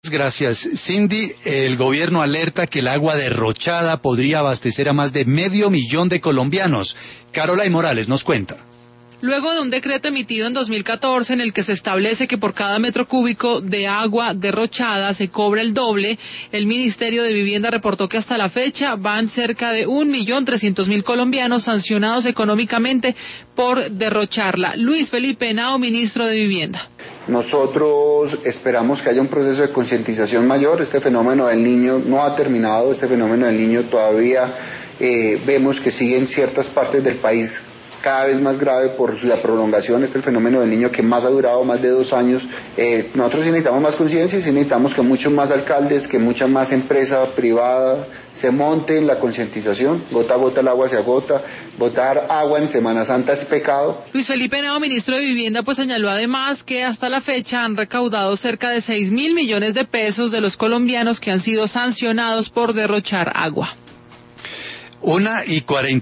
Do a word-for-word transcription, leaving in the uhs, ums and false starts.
Gracias. Cindy, el gobierno alerta que el agua derrochada podría abastecer a más de medio millón de colombianos. Caroline Morales nos cuenta. Luego de un decreto emitido en dos mil catorce en el que se establece que por cada metro cúbico de agua derrochada se cobra el doble, el Ministerio de Vivienda reportó que hasta la fecha van cerca de un millón trescientos mil colombianos sancionados económicamente por derrocharla. Luis Felipe Henao, ministro de Vivienda. Nosotros esperamos que haya un proceso de concientización mayor. Este fenómeno del Niño no ha terminado, este fenómeno del Niño todavía eh, vemos que sigue en ciertas partes del país cada vez más grave por la prolongación. Este es el fenómeno del Niño que más ha durado, más de dos años. Eh, nosotros sí necesitamos más conciencia y sí necesitamos que muchos más alcaldes, que mucha más empresa privada se monte en la concientización. Gota a gota el agua se agota. Botar agua en Semana Santa es pecado. Luis Felipe Henao, ministro de Vivienda, pues señaló además que hasta la fecha han recaudado cerca de seis mil millones de pesos de los colombianos que han sido sancionados por derrochar agua. Una y cuarenta.